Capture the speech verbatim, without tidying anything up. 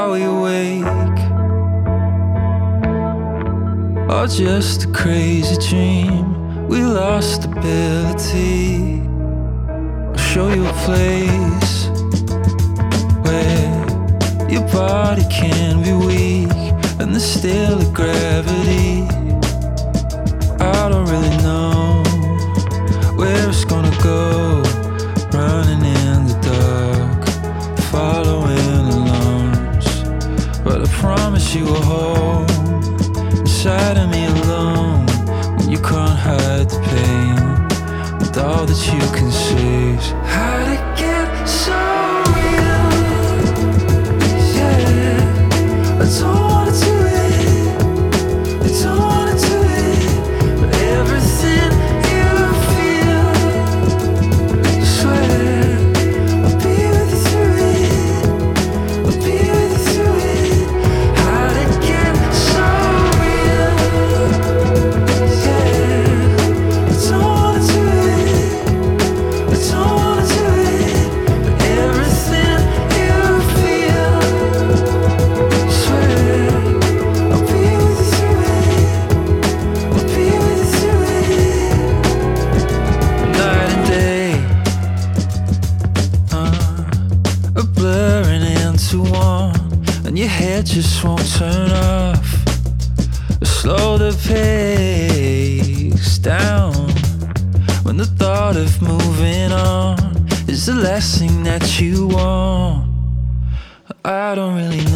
Are we awake? Or just a crazy dream? We lost ability. I'll show you a place where your body can be weak and there's still a gravity. I don't really know where it's gonna go, running in the dark, following alarms. But I promise you a home inside of me alone, when you can't hide the pain, with all that you can see. How'd it get so real? Yeah, I don't wanna do it, I don't wanna do it, but everything you feel, I swear I'll be with you through it, I'll be with you through it. How'd it get so real? Yeah, I don't wanna do it, I don't wanna do it, but everything you feel, I swear I'll be with you through it, I'll be with you through it. Night and day, uh, are blurring into one, and your head just won't turn off. Slow the pace down, when the thought of moving on is the last thing that you want. I don't really